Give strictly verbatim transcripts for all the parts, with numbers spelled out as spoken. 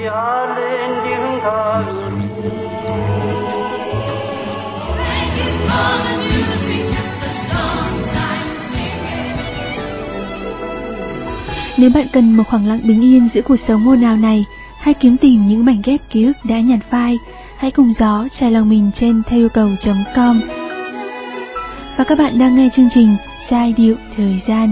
Nếu bạn cần một khoảng lặng bình yên giữa cuộc sống ồn ào này, hay kiếm tìm những mảnh ghép ký ức đã nhạt phai, hãy cùng gió trải lòng mình trên theo yêu cầu chấm com. Và các bạn đang nghe chương trình Giai điệu thời gian.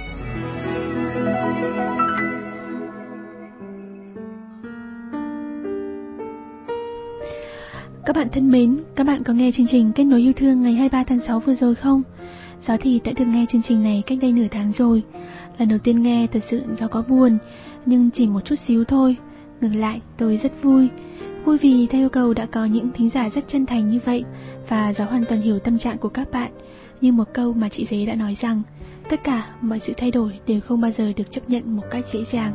Các bạn thân mến, các bạn có nghe chương trình Kết nối yêu thương ngày hai mươi ba tháng sáu vừa rồi không? Gió thì đã được nghe chương trình này cách đây nửa tháng rồi. Lần đầu tiên nghe thật sự Gió có buồn, nhưng chỉ một chút xíu thôi. Ngược lại tôi rất vui. Vui vì theo yêu cầu đã có những thính giả rất chân thành như vậy, và Gió hoàn toàn hiểu tâm trạng của các bạn. Như một câu mà chị Dế đã nói rằng, tất cả mọi sự thay đổi đều không bao giờ được chấp nhận một cách dễ dàng.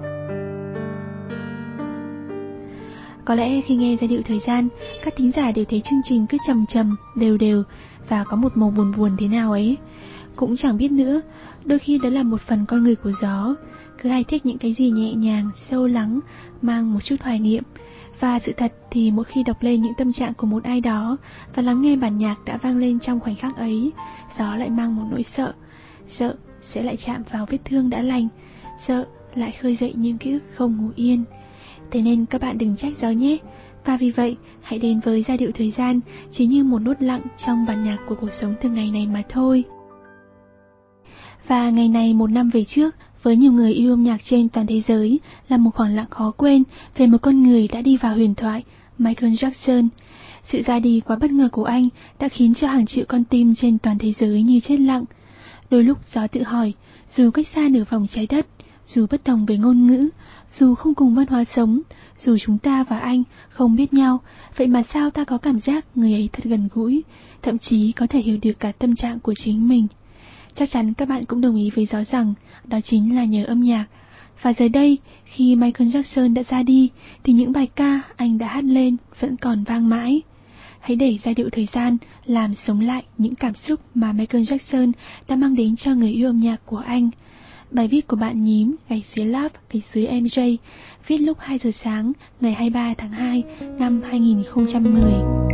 Có lẽ khi nghe giai điệu thời gian, các thính giả đều thấy chương trình cứ trầm trầm, đều đều và có một màu buồn buồn thế nào ấy. Cũng chẳng biết nữa, đôi khi đó là một phần con người của Gió, cứ hay thích những cái gì nhẹ nhàng, sâu lắng, mang một chút hoài niệm. Và sự thật thì mỗi khi đọc lên những tâm trạng của một ai đó và lắng nghe bản nhạc đã vang lên trong khoảnh khắc ấy, Gió lại mang một nỗi sợ. Sợ sẽ lại chạm vào vết thương đã lành, sợ lại khơi dậy những ký ức không ngủ yên. Thế nên các bạn đừng trách Gió nhé. Và vì vậy, hãy đến với giai điệu thời gian chỉ như một nốt lặng trong bản nhạc của cuộc sống thường ngày này mà thôi. Và ngày này một năm về trước, với nhiều người yêu âm nhạc trên toàn thế giới, là một khoảng lặng khó quên về một con người đã đi vào huyền thoại, Michael Jackson. Sự ra đi quá bất ngờ của anh đã khiến cho hàng triệu con tim trên toàn thế giới như chết lặng. Đôi lúc Gió tự hỏi, dù cách xa nửa vòng trái đất, dù bất đồng về ngôn ngữ, dù không cùng văn hóa sống, dù chúng ta và anh không biết nhau, vậy mà sao ta có cảm giác người ấy thật gần gũi, thậm chí có thể hiểu được cả tâm trạng của chính mình. Chắc chắn các bạn cũng đồng ý với Gió rằng đó chính là nhờ âm nhạc. Và giờ đây, khi Michael Jackson đã ra đi, thì những bài ca anh đã hát lên vẫn còn vang mãi. Hãy để giai điệu thời gian làm sống lại những cảm xúc mà Michael Jackson đã mang đến cho người yêu âm nhạc của anh. Bài viết của bạn nhím gạch dưới Love gạch dưới em jay, viết lúc hai giờ sáng ngày hai mươi ba tháng hai năm hai nghìn không trăm mười.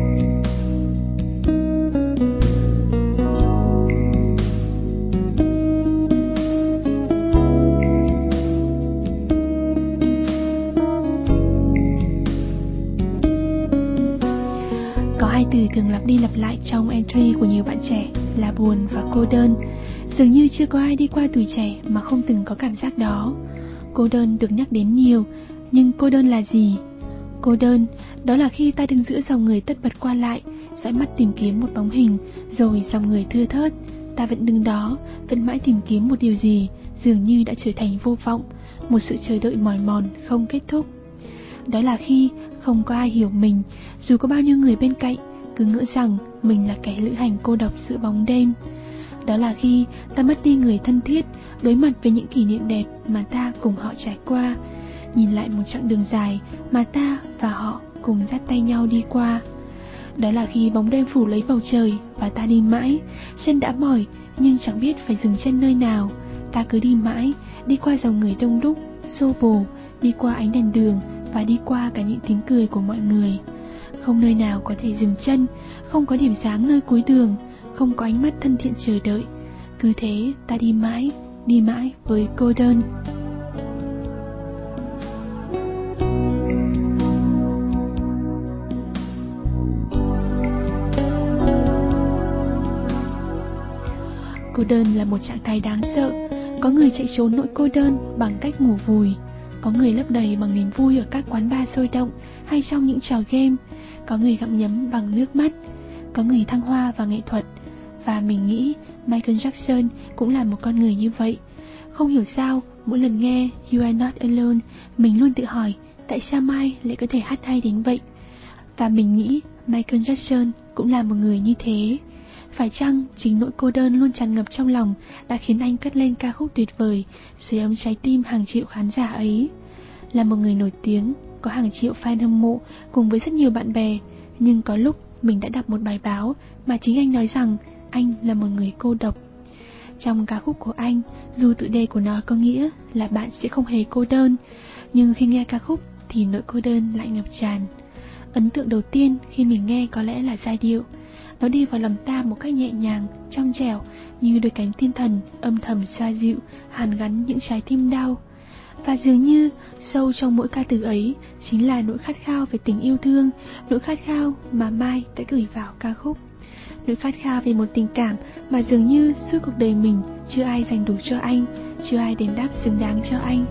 Có hai từ thường lặp đi lặp lại trong entry của nhiều bạn trẻ là buồn và cô đơn. Dường như chưa có ai đi qua tuổi trẻ mà không từng có cảm giác đó. Cô đơn được nhắc đến nhiều, nhưng cô đơn là gì? Cô đơn, đó là khi ta đứng giữa dòng người tất bật qua lại, dõi mắt tìm kiếm một bóng hình, rồi dòng người thưa thớt. Ta vẫn đứng đó, vẫn mãi tìm kiếm một điều gì, dường như đã trở thành vô vọng, một sự chờ đợi mỏi mòn không kết thúc. Đó là khi không có ai hiểu mình, dù có bao nhiêu người bên cạnh, cứ ngỡ rằng mình là kẻ lữ hành cô độc giữa bóng đêm. Đó là khi ta mất đi người thân thiết, đối mặt với những kỷ niệm đẹp mà ta cùng họ trải qua, nhìn lại một chặng đường dài mà ta và họ cùng dắt tay nhau đi qua. Đó là khi bóng đêm phủ lấy bầu trời và ta đi mãi, chân đã mỏi nhưng chẳng biết phải dừng chân nơi nào. Ta cứ đi mãi, đi qua dòng người đông đúc, xô bồ, đi qua ánh đèn đường và đi qua cả những tiếng cười của mọi người. Không nơi nào có thể dừng chân, không có điểm sáng nơi cuối đường, không có ánh mắt thân thiện chờ đợi. Cứ thế ta đi mãi, đi mãi với cô đơn. Cô đơn là một trạng thái đáng sợ. Có người chạy trốn nỗi cô đơn bằng cách ngủ vùi, có người lấp đầy bằng niềm vui ở các quán bar sôi động hay trong những trò game, có người gặm nhấm bằng nước mắt, có người thăng hoa vào nghệ thuật. Và mình nghĩ Michael Jackson cũng là một con người như vậy. Không hiểu sao, mỗi lần nghe You Are Not Alone, mình luôn tự hỏi tại sao Mike lại có thể hát hay đến vậy. Và mình nghĩ Michael Jackson cũng là một người như thế. Phải chăng chính nỗi cô đơn luôn tràn ngập trong lòng đã khiến anh cất lên ca khúc tuyệt vời sưởi ấm trái tim hàng triệu khán giả ấy? Là một người nổi tiếng, có hàng triệu fan hâm mộ cùng với rất nhiều bạn bè, nhưng có lúc mình đã đọc một bài báo mà chính anh nói rằng anh là một người cô độc. Trong ca khúc của anh, dù tựa đề của nó có nghĩa là bạn sẽ không hề cô đơn, nhưng khi nghe ca khúc thì nỗi cô đơn lại ngập tràn. Ấn tượng đầu tiên khi mình nghe có lẽ là giai điệu. Nó đi vào lòng ta một cách nhẹ nhàng, trong trẻo, như đôi cánh thiên thần âm thầm xoa dịu, hàn gắn những trái tim đau. Và dường như sâu trong mỗi ca từ ấy chính là nỗi khát khao về tình yêu thương, nỗi khát khao mà Mai đã gửi vào ca khúc. Nỗi khát khao về một tình cảm mà dường như suốt cuộc đời mình chưa ai dành đủ cho anh, chưa ai đền đáp xứng đáng cho anh.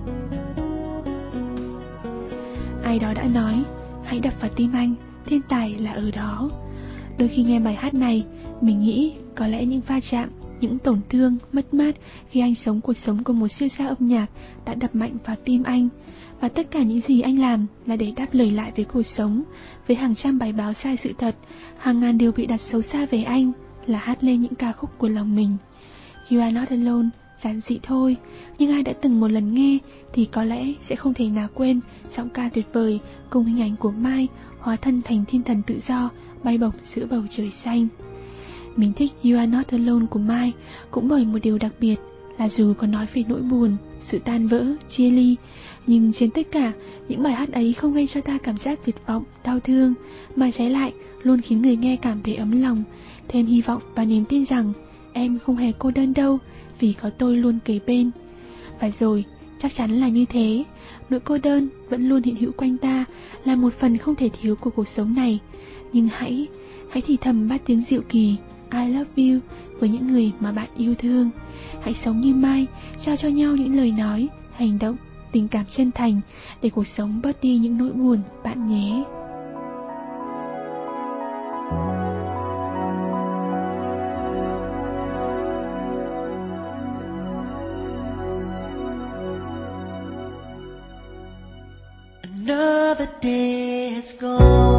Ai đó đã nói, hãy đập vào tim anh, thiên tài là ở đó. Đôi khi nghe bài hát này, mình nghĩ có lẽ những va chạm, những tổn thương, mất mát khi anh sống cuộc sống của một siêu sao âm nhạc đã đập mạnh vào tim anh. Và tất cả những gì anh làm là để đáp lời lại với cuộc sống, với hàng trăm bài báo sai sự thật, hàng ngàn điều bị đặt xấu xa về anh, là hát lên những ca khúc của lòng mình. You Are Not Alone, giản dị thôi, nhưng ai đã từng một lần nghe thì có lẽ sẽ không thể nào quên giọng ca tuyệt vời cùng hình ảnh của Mai hóa thân thành thiên thần tự do bay bổng giữa bầu trời xanh. Mình thích You Are Not Alone của Mai cũng bởi một điều đặc biệt là dù có nói về nỗi buồn, sự tan vỡ, chia ly, nhưng trên tất cả, những bài hát ấy không gây cho ta cảm giác tuyệt vọng, đau thương, mà trái lại luôn khiến người nghe cảm thấy ấm lòng, thêm hy vọng và niềm tin rằng em không hề cô đơn đâu, vì có tôi luôn kề bên. Và rồi, chắc chắn là như thế, nỗi cô đơn vẫn luôn hiện hữu quanh ta, là một phần không thể thiếu của cuộc sống này. Nhưng hãy, hãy thì thầm bắt tiếng dịu kỳ I love you với những người mà bạn yêu thương. Hãy sống như Mai, trao cho nhau những lời nói, hành động, tình cảm chân thành để cuộc sống bớt đi những nỗi buồn bạn nhé. Another day has gone.